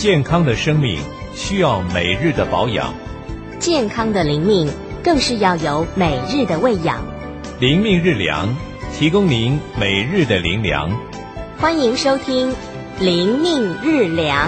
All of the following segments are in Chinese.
健康的生命需要每日的保养， 健康的灵命更是要有每日的喂养。 灵命日粮，提供您每日的灵粮。 欢迎收听灵命日粮。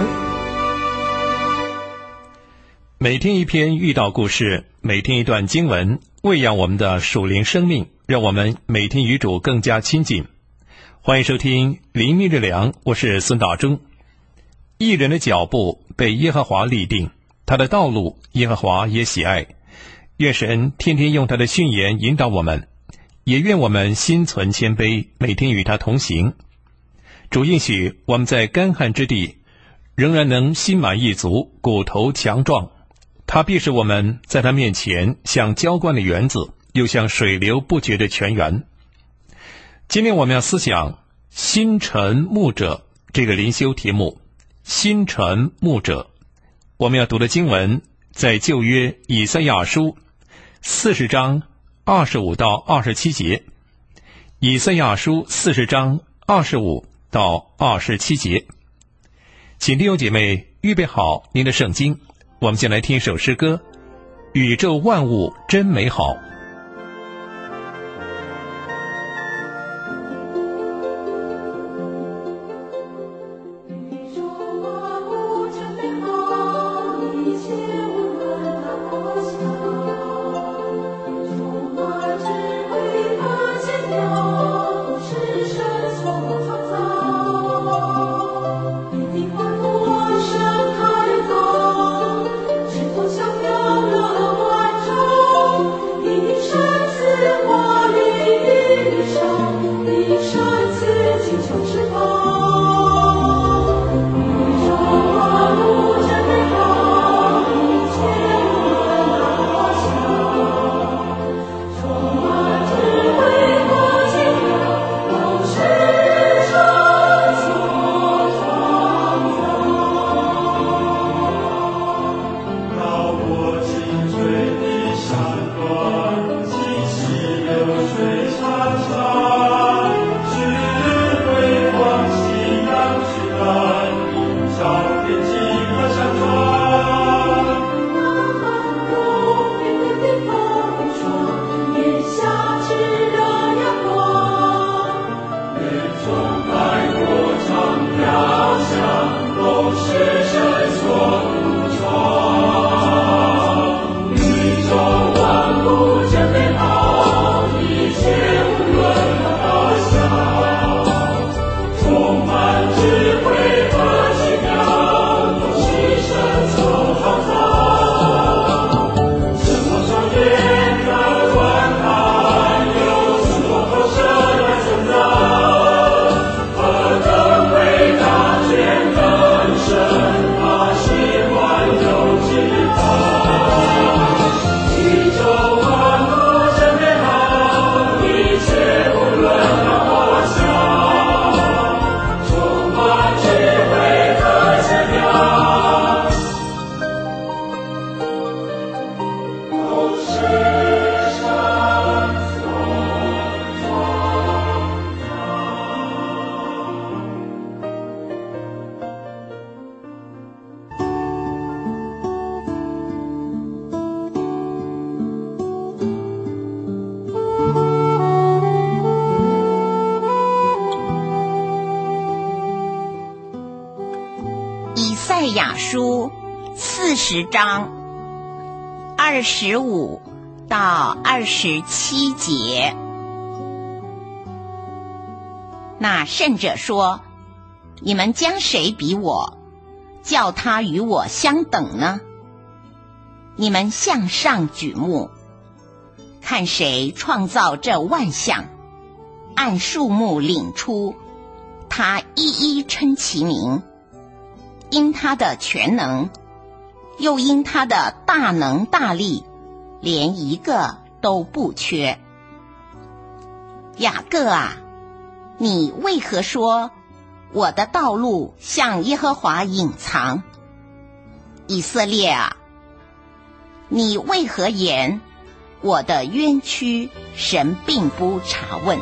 每天一篇寓道故事，每天一段经文，喂养我们的属灵生命，让我们每天与主更加亲近。欢迎收听灵命日粮，我是孙大中。义人的脚步被耶和华立定，他的道路耶和华也喜爱。愿神天天用他的训言引导我们，也愿我们心存谦卑，每天与他同行。主应许我们在干旱之地仍然能心满意足，骨头强壮。他必使我们在他面前像浇灌的园子，又像水流不绝的泉源。今天我们要思想新臣牧者这个灵修题目。新臣牧者，我们要读的经文在旧约以赛亚书40章25到27节。以赛亚书40章25到27节。请弟兄姐妹预备好您的圣经，我们先来听一首诗歌，宇宙万物真美好。 以赛亚书40章25到27节。那圣者说：你们将谁比我，叫他与我相等呢？你们向上举目，看谁创造这万象，按数目领出，他一一称其名。因他的全能，又因他的大能大力，连一个都不缺。雅各啊，你为何说我的道路向耶和华隐藏？以色列啊，你为何言我的冤屈神并不查问？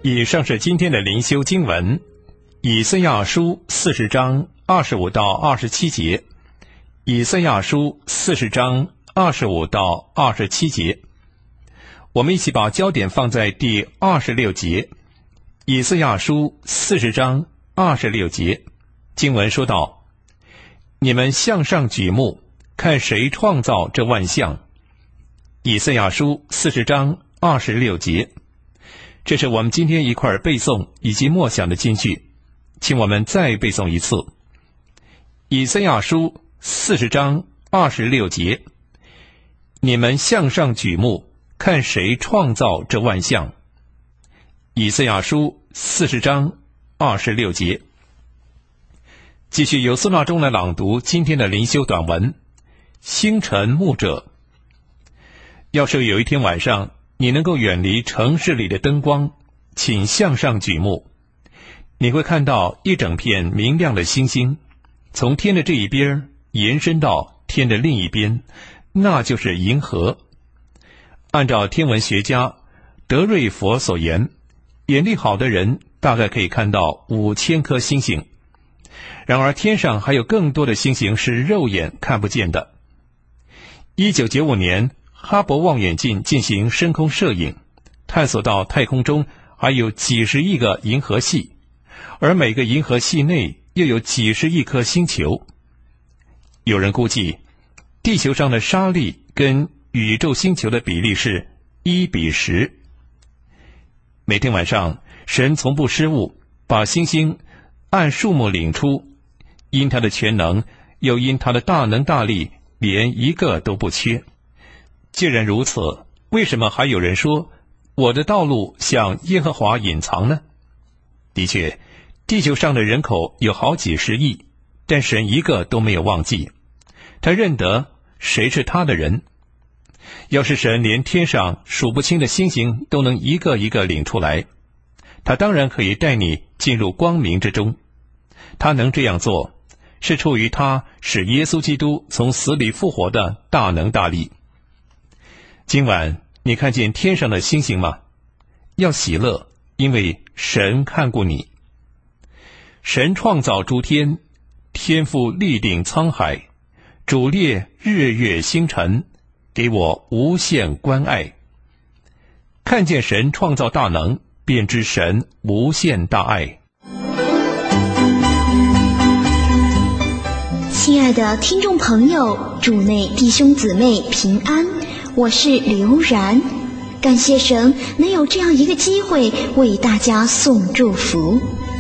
以上是今天的灵修经文，以赛亚书40章25到27节。以赛亚书40章25到27节，我们一起把焦点放在第26节。以赛亚书40章26节，经文说道：你们向上举目，看谁创造这万象。以赛亚书40章26节，这是我们今天一块背诵以及默想的金句，请我们再背诵一次。以赛亚书40章26节，你们向上举目，看谁创造这万象。以赛亚书40章26节。继续由苏纳中来朗读今天的灵修短文。星辰牧者。要是有一天晚上你能够远离城市里的灯光，请向上举目，你会看到一整片明亮的星星，从天的这一边延伸到天的另一边，那就是银河。按照天文学家德瑞佛所言，眼力好的人大概可以看到5000颗星星。然而天上还有更多的星星是肉眼看不见的。1995年哈勃望远镜进行深空摄影，探索到太空中还有几十亿个银河系，而每个银河系内又有几十亿颗星球。有人估计地球上的沙粒跟宇宙星球的比例是1:10。每天晚上神从不失误，把星星按数目领出，因他的全能又因他的大能大力，连一个都不缺。既然如此，为什么还有人说我的道路向耶和华隐藏呢？的确，地球上的人口有好几十亿，但神一个都没有忘记，他认得谁是他的人。要是神连天上数不清的星星都能一个一个领出来，他当然可以带你进入光明之中。他能这样做，是出于他使耶稣基督从死里复活的大能大力。今晚你看见天上的星星吗？要喜乐，因为神看顾你。神创造诸天，天父立定沧海，主列日月星辰，给我无限关爱。看见神创造大能，便知神无限大爱。 亲爱的听众朋友，主内弟兄姊妹平安，我是刘然。感谢神能有这样一个机会为大家送祝福。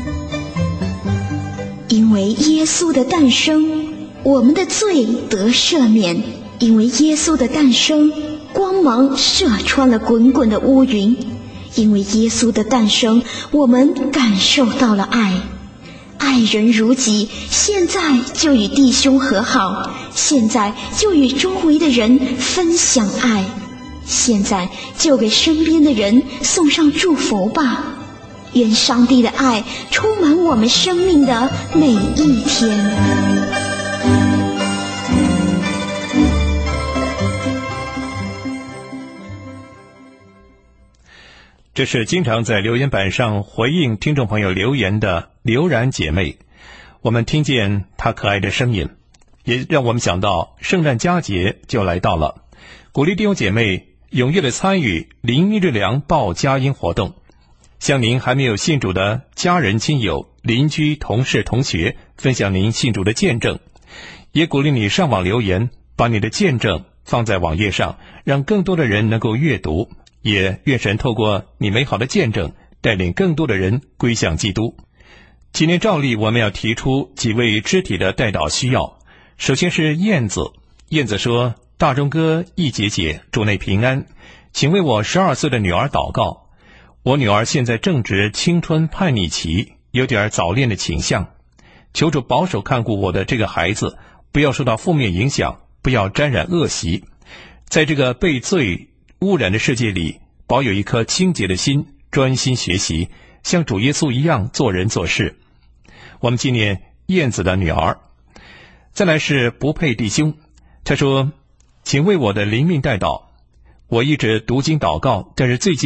因为耶稣的诞生，我们的罪得赦免；因为耶稣的诞生，光芒射穿了滚滚的乌云；因为耶稣的诞生，我们感受到了爱。爱人如己，现在就与弟兄和好，现在就与周围的人分享爱，现在就给身边的人送上祝福吧。愿上帝的爱充满我们生命的每一天。 这是经常在留言板上回应听众朋友留言的刘然姐妹，我们听见她可爱的声音，也让我们想到圣诞佳节就来到了，鼓励弟兄姐妹踊跃的参与灵命日粮报佳音活动，向您还没有信主的家人亲友、邻居、同事、同学分享您信主的见证，也鼓励你上网留言，把你的见证放在网页上，让更多的人能够阅读，也愿神透过你美好的见证带领更多的人归向基督。今天照例我们要提出几位肢体的代祷需要。首先是燕子，燕子说：大钟哥、易姐姐，主内平安，请为我12岁的女儿祷告。我女儿现在正值青春叛逆期，有点早恋的倾向，求主保守看顾我的这个孩子，不要受到负面影响，不要沾染恶习，在这个被罪污染的世界里，保有一颗清洁的心，专心学习，像主耶稣一样做人做事。我们纪念燕子的女儿。再来是不配弟兄，他说：请为我的灵命代祷，我一直读经祷告，但是最近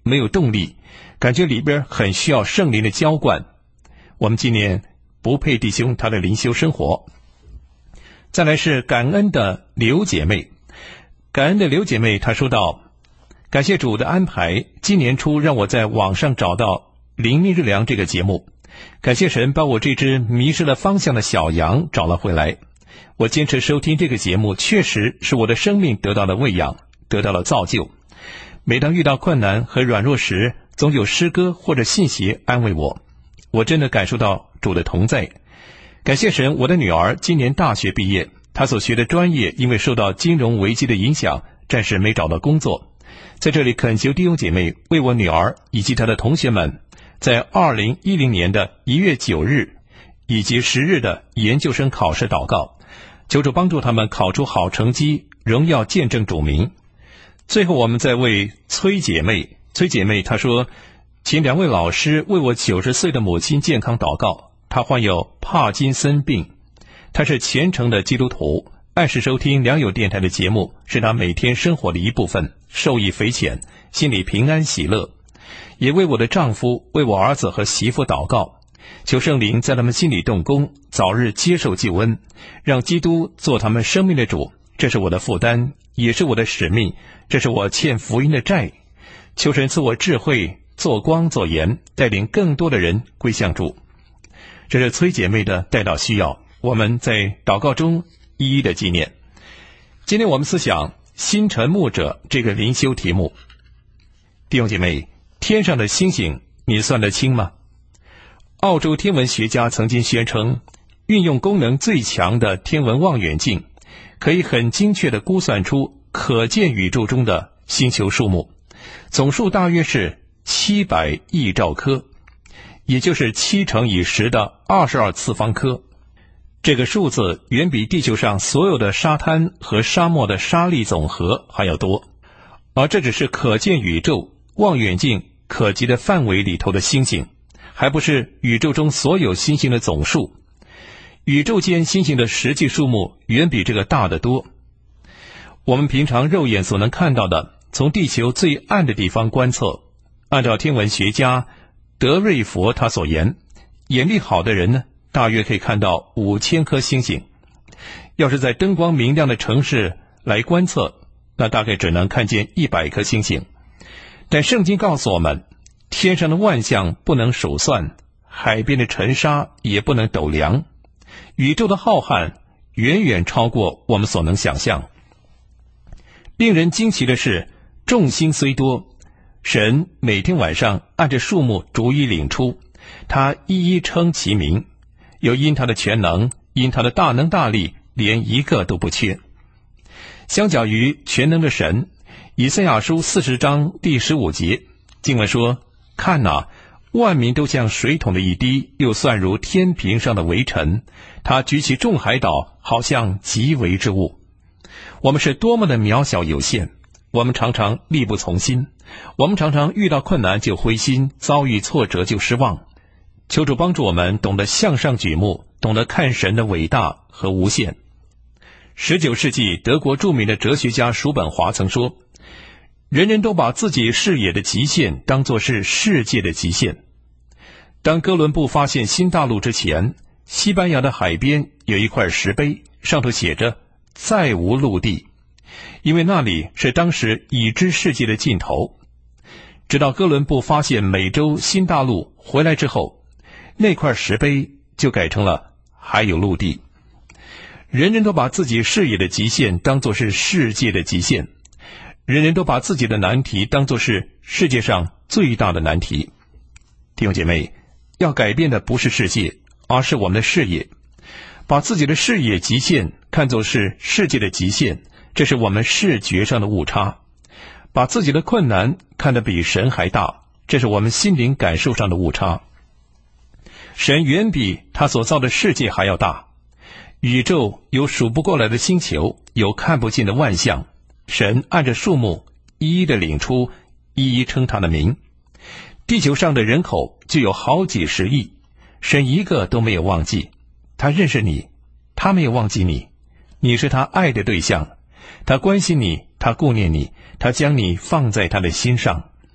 没有动力，感觉里边很需要圣灵的浇灌。我们纪念不配弟兄他的灵修生活。再来是感恩的刘姐妹，感恩的刘姐妹她说道，感谢主的安排，今年初让我在网上找到灵命日粮这个节目，感谢神把我这只迷失了方向的小羊找了回来。我坚持收听这个节目，确实使我的生命得到了喂养，得到了造就。每当遇到困难和软弱时，总有诗歌或者信息安慰我，我真的感受到主的同在。感谢神，我的女儿今年大学毕业，她所学的专业因为受到金融危机的影响，暂时没找到工作。在这里恳求弟兄姐妹为我女儿以及她的同学们在2010年的1月9日以及10日的研究生考试祷告，求主帮助他们考出好成绩，荣耀见证主名。最后我们再为崔姐妹她说，请2位老师为我90岁的母亲健康祷告，她患有帕金森病，她是虔诚的基督徒，按时收听良友电台的节目，是她每天生活的一部分，受益匪浅，心里平安喜乐。也为我的丈夫，为我儿子和媳妇祷告，求圣灵在他们心里动工，早日接受救恩，让基督做他们生命的主。这是我的负担，也是我的使命，这是我欠福音的债。求神赐我智慧，做光做盐，带领更多的人归向主。这是崔姐妹的代祷需要，我们在祷告中一一的纪念。今天我们思想星辰牧者这个灵修题目。弟兄姐妹，天上的星星你算得清吗？澳洲天文学家曾经宣称，运用功能最强的天文望远镜可以很精确地估算出可见宇宙中的星球数目，总数大约是700亿兆颗，也就是7乘以10的22次方颗。这个数字远比地球上所有的沙滩和沙漠的沙粒总和还要多，而这只是可见宇宙望远镜可及的范围里头的星星，还不是宇宙中所有星星的总数。宇宙间星星的实际数目远比这个大得多。我们平常肉眼所能看到的，从地球最暗的地方观测，按照天文学家德瑞佛他所言，眼力好的人呢，大约可以看到5000颗星星。要是在灯光明亮的城市来观测，那大概只能看见100颗星星。但圣经告诉我们，天上的万象不能数算，海边的尘沙也不能斗量，宇宙的浩瀚远远超过我们所能想象。令人惊奇的是，众星虽多，神每天晚上按着数目逐一领出，他一一称其名，又因他的全能，因他的大能大力，连一个都不缺。相较于全能的神，以赛亚书40章第15节经文说，看哪，万民都像水桶的一滴，又算如天平上的微尘，他举起众海岛，好像极微之物。我们是多么的渺小有限，我们常常力不从心，我们常常遇到困难就灰心，遭遇挫折就失望。求主帮助我们懂得向上举目，懂得看神的伟大和无限。19世纪德国著名的哲学家叔本华曾说，人人都把自己视野的极限当作是世界的极限。当哥伦布发现新大陆之前，西班牙的海边有一块石碑，上头写着再无陆地，因为那里是当时已知世界的尽头。直到哥伦布发现美洲新大陆回来之后，那块石碑就改成了还有陆地。人人都把自己视野的极限当作是世界的极限，人人都把自己的难题当作是世界上最大的难题。弟兄姐妹，要改变的不是世界，而是我们的视野。把自己的视野极限看作是世界的极限，这是我们视觉上的误差。把自己的困难看得比神还大，这是我们心灵感受上的误差。神远比他所造的世界还要大，宇宙有数不过来的星球，有看不尽的万象，神按着数目一一的领出，一一称他的名。地球上的人口就有好几十亿，神一个都没有忘记。他认识你，他没有忘记你，你是他爱的对象，他关心你，他顾念你，他将你放在他的心上。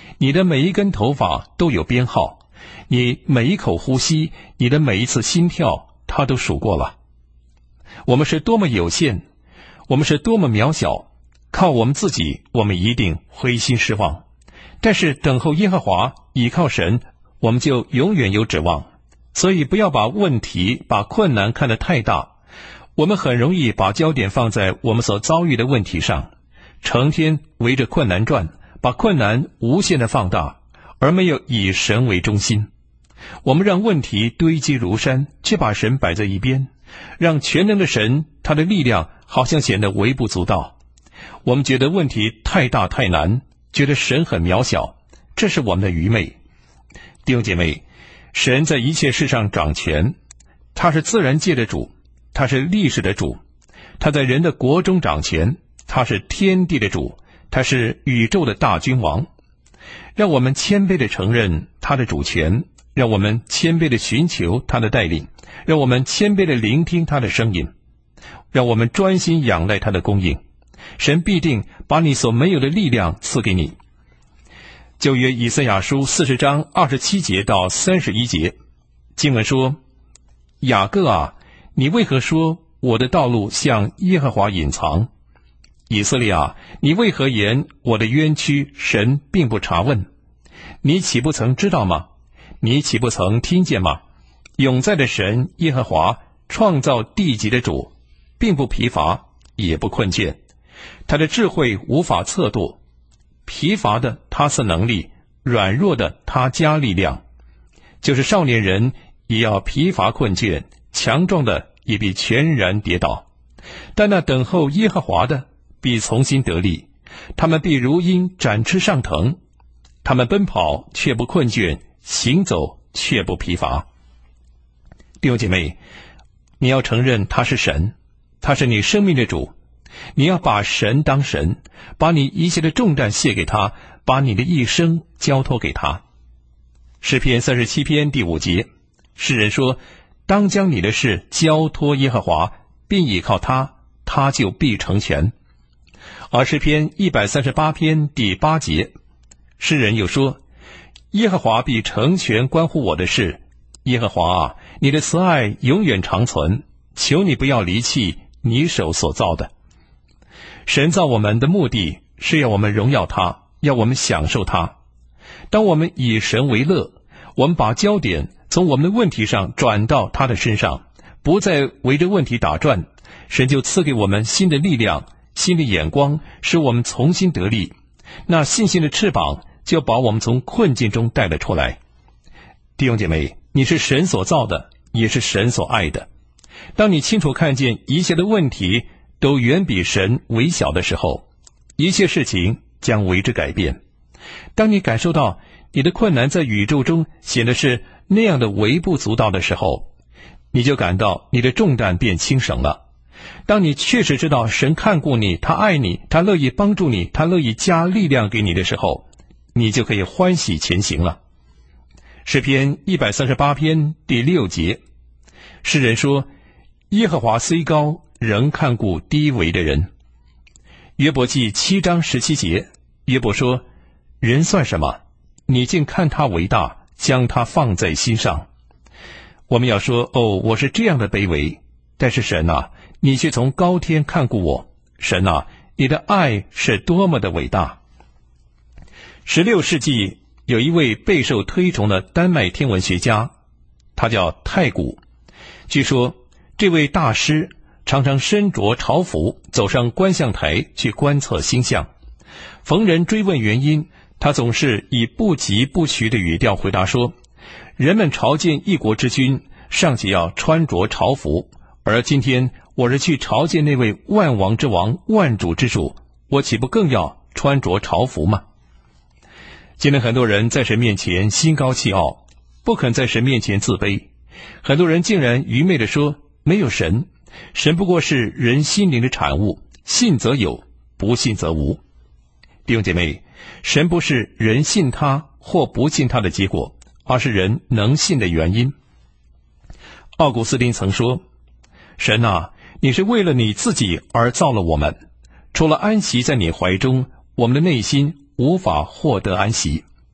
你的每一根头发都有编号，你每一口呼吸，你的每一次心跳，他都数过了。我们是多么有限，我们是多么渺小，靠我们自己，我们一定灰心失望。但是等候耶和华，倚靠神，我们就永远有指望。所以不要把问题、把困难看得太大。我们很容易把焦点放在我们所遭遇的问题上，成天围着困难转，把困难无限的放大，而没有以神为中心。我们让问题堆积如山，却把神摆在一边，让全能的神，他的力量好像显得微不足道。我们觉得问题太大太难，觉得神很渺小，这是我们的愚昧。弟兄姐妹，神在一切事上掌权，他是自然界的主，他是历史的主，他在人的国中掌权，他是天地的主，他是宇宙的大君王。让我们谦卑地承认他的主权，让我们谦卑地寻求他的带领，让我们谦卑地聆听他的声音，让我们专心仰赖他的供应。神必定把你所没有的力量赐给你。旧约以赛亚书40章27节到31节，经文说：雅各啊，你为何说我的道路向耶和华隐藏？以色列啊，你为何言我的冤屈神并不查问？你岂不曾知道吗？你岂不曾听见吗？永在的神耶和华，创造地极的主，并不疲乏，也不困倦，他的智慧无法测度。疲乏的他赐能力，软弱的他加力量。就是少年人也要疲乏困倦，强壮的也必全然跌倒。但那等候耶和华的必从心得力，他们必如鹰展翅上腾，他们奔跑却不困倦，行走却不疲乏。弟兄姐妹，你要承认他是神，他是你生命的主，你要把神当神，把你一切的重担卸给他，把你的一生交托给他。诗篇37篇第5节，诗人说：当将你的事交托耶和华，并倚靠他，他就必成全。而诗篇138篇第8节，诗人又说：耶和华必成全关乎我的事。耶和华啊，你的慈爱永远长存，求你不要离弃你手所造的。神造我们的目的是要我们荣耀他，要我们享受他。当我们以神为乐，我们把焦点从我们的问题上转到他的身上，不再围着问题打转，神就赐给我们新的力量，新的眼光，使我们重新得力。那信心的翅膀就把我们从困境中带了出来。弟兄姐妹，你是神所造的，也是神所爱的。当你清楚看见一切的问题都远比神微小的时候，一切事情将为之改变。当你感受到你的困难在宇宙中显得是那样的微不足道的时候，你就感到你的重担变轻省了。当你确实知道神看顾你，他爱你，他乐意帮助你，他乐意加力量给你的时候，你就可以欢喜前行了。诗篇138篇第6节，诗人说：耶和华虽高，仍看顾低微的人。约伯记7章17节，约伯说：人算什么？你竟看他为大，将他放在心上。我们要说：我是这样的卑微，但是神啊，你却从高天看顾我。神啊，你的爱是多么的伟大。16世纪有一位备受推崇的丹麦天文学家，他叫太古。据说这位大师常常身着朝服走上观象台去观测星象，逢人追问原因，他总是以不疾不徐的语调回答说：人们朝见一国之君，尚且要穿着朝服，而今天我是去朝见那位万王之王、万主之主，我岂不更要穿着朝服吗？今天很多人在神面前心高气傲，不肯在神面前自卑。很多人竟然愚昧地说：没有神，神不过是人心灵的产物，信则有，不信则无。弟兄姐妹，神不是人信他或不信他的结果，而是人能信的原因。奥古斯丁曾说：神啊，你是为了你自己而造了我们，除了安息在你怀中，我们的内心无法获得安息。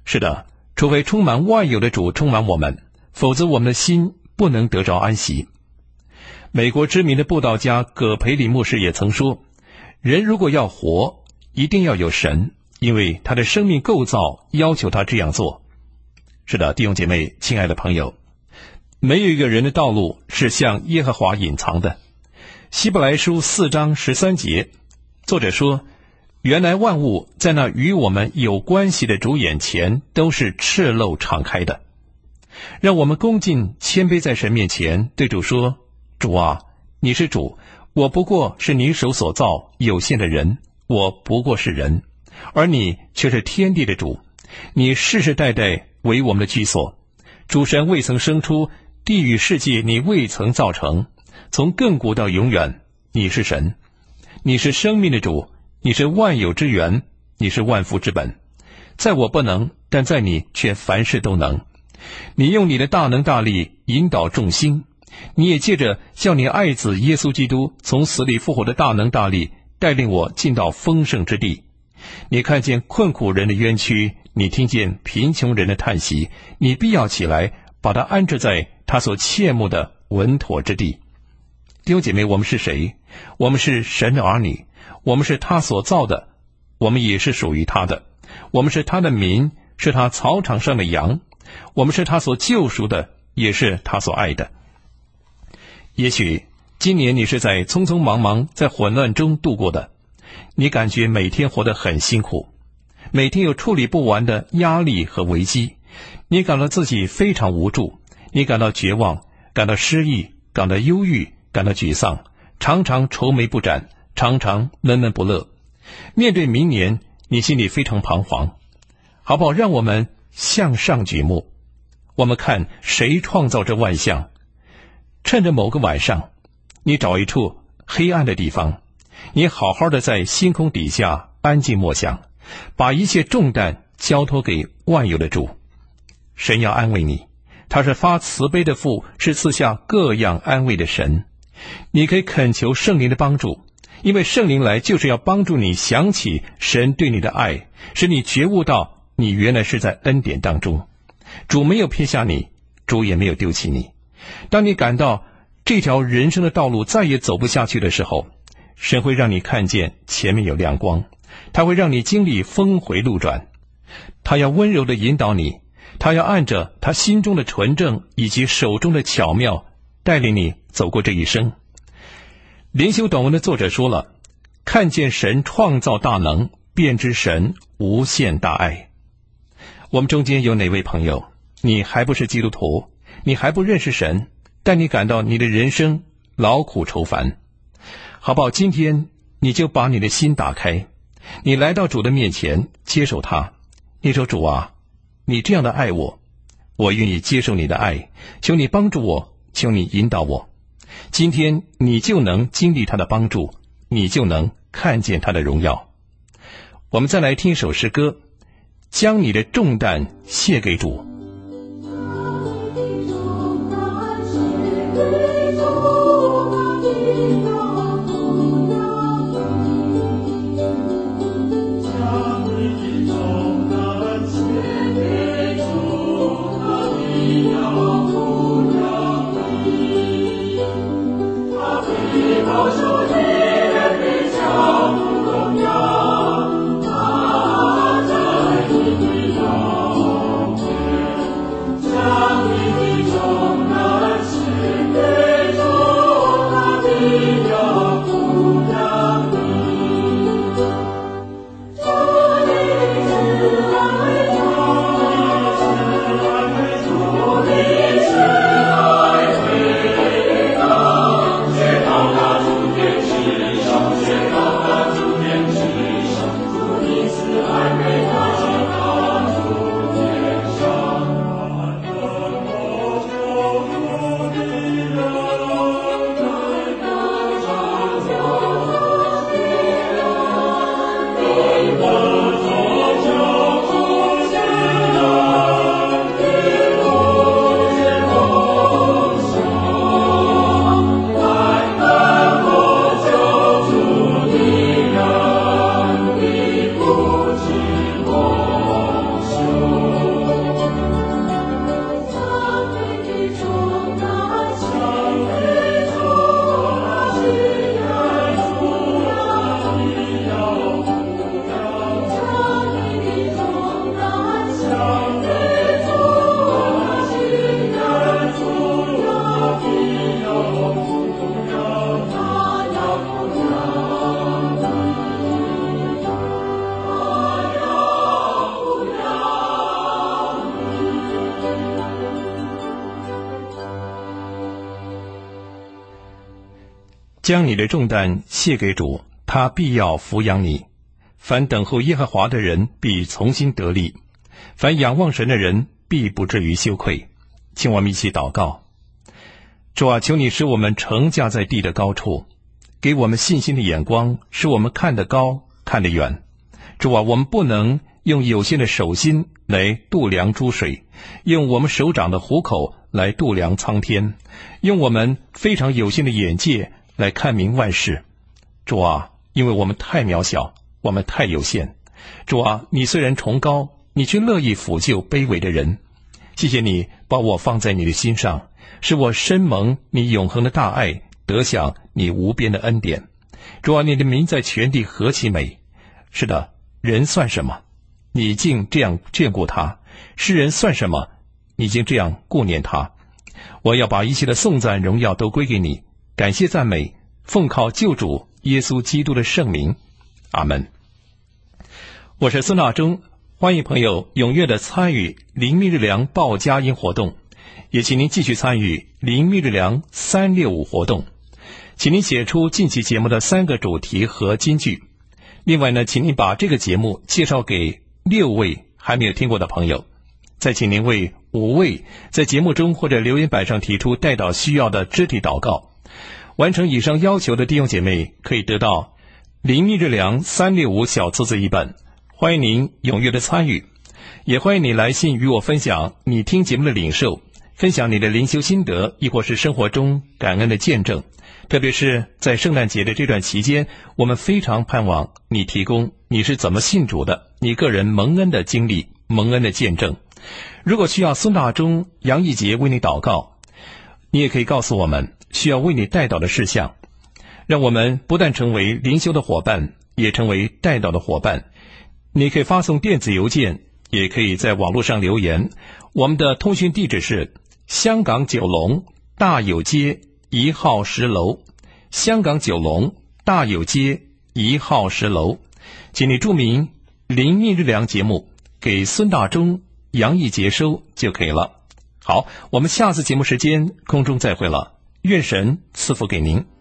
是的，除非充满万有的主充满我们，否则我们的心不能得着安息。美国知名的布道家葛培理牧师也曾说，人如果要活，一定要有神，因为他的生命构造要求他这样做。是的，弟兄姐妹，亲爱的朋友，没有一个人的道路是向耶和华隐藏的。希伯来书4章13节，作者说，原来万物在那与我们有关系的主眼前都是赤露敞开的。让我们恭敬谦卑在神面前，对主说，主啊，你是主，我不过是你手所造有限的人，我不过是人，而你却是天地的主，你世世代代为我们的居所。主神未曾生出，地与世界你未曾造成，从亘古到永远，你是神，你是生命的主，你是万有之源，你是万福之本。在我不能，但在你却凡事都能。你用你的大能大力引导众星，你也借着叫你爱子耶稣基督从死里复活的大能大力，带领我进到丰盛之地。你看见困苦人的冤屈，你听见贫穷人的叹息，你必要起来，把他安置在他所切慕的稳妥之地。弟兄姐妹，我们是谁？我们是神的儿女，我们是他所造的，我们也是属于他的，我们是他的民，是他草场上的羊，我们是他所救赎的，也是他所爱的。也许今年你是在匆匆忙忙在混乱中度过的，你感觉每天活得很辛苦，每天有处理不完的压力和危机，你感到自己非常无助，你感到绝望，感到失意，感到忧郁，感到沮丧，常常愁眉不展，常常闷闷不乐。面对明年，你心里非常彷徨。好不好？让我们向上举目，我们看谁创造这万象。趁着某个晚上，你找一处黑暗的地方，你好好的在星空底下安静默想，把一切重担交托给万有的主。神要安慰你，他是发慈悲的父，是赐下各样安慰的神。你可以恳求圣灵的帮助，因为圣灵来就是要帮助你想起神对你的爱，使你觉悟到你原来是在恩典当中。主没有撇下你，主也没有丢弃你。当你感到这条人生的道路再也走不下去的时候，神会让你看见前面有亮光，他会让你经历峰回路转，他要温柔地引导你，他要按着他心中的纯正以及手中的巧妙带领你走过这一生。灵修短文的作者说了，看见神创造大能，便知神无限大爱。我们中间有哪位朋友，你还不是基督徒，你还不认识神，但你感到你的人生劳苦愁烦，好不好？今天你就把你的心打开，你来到主的面前，接受他。你说，主啊，你这样的爱我，我愿意接受你的爱，求你帮助我，求你引导我。今天你就能经历他的帮助，你就能看见他的荣耀。我们再来听一首诗歌，将你的重担卸给主。 将你的重担卸给主，他必要抚养你。凡等候耶和华的人必从心得力，凡仰望神的人必不至于羞愧。请我们一起祷告。主啊，求你使我们乘驾在地的高处，给我们信心的眼光，使我们看得高，看得远。主啊，我们不能用有限的手心来度量诸水，用我们手掌的虎口来度量苍天，用我们非常有限的眼界来看明万事。主啊，因为我们太渺小，我们太有限。主啊，你虽然崇高，你却乐意抚救卑微的人。谢谢你把我放在你的心上，使我深蒙你永恒的大爱，得享你无边的恩典。主啊，你的名在全地何其美！是的，人算什么？你竟这样眷顾他；世人算什么？你竟这样顾念他。我要把一切的颂赞荣耀都归给你，感谢赞美，奉靠救主耶稣基督的圣名。阿们。我是孙大中，欢迎朋友踊跃的参与灵密日粮报佳音活动，也请您继续参与灵密日粮365活动。请您写出近期节目的3个主题和金句。另外呢，请您把这个节目介绍给6位还没有听过的朋友。再请您为5位在节目中或者留言板上提出代祷需要的肢体祷告。完成以上要求的弟兄姐妹可以得到灵密日粮365小册子1本。欢迎您踊跃的参与，也欢迎你来信与我分享你听节目的领受，分享你的灵修心得，亦或是生活中感恩的见证。特别是在圣诞节的这段期间，我们非常盼望你提供你是怎么信主的，你个人蒙恩的经历，蒙恩的见证。如果需要孙大中、杨义杰为你祷告，你也可以告诉我们需要为你代祷的事项，让我们不但成为灵修的伙伴，也成为代祷的伙伴。你可以发送电子邮件，也可以在网络上留言。我们的通讯地址是香港九龙大有街1号10楼，香港九龙大有街1号10楼。请你注明灵密日粮节目，给孙大中、杨义杰收就可以了。好，我们下次节目时间空中再会了，愿神赐福给您。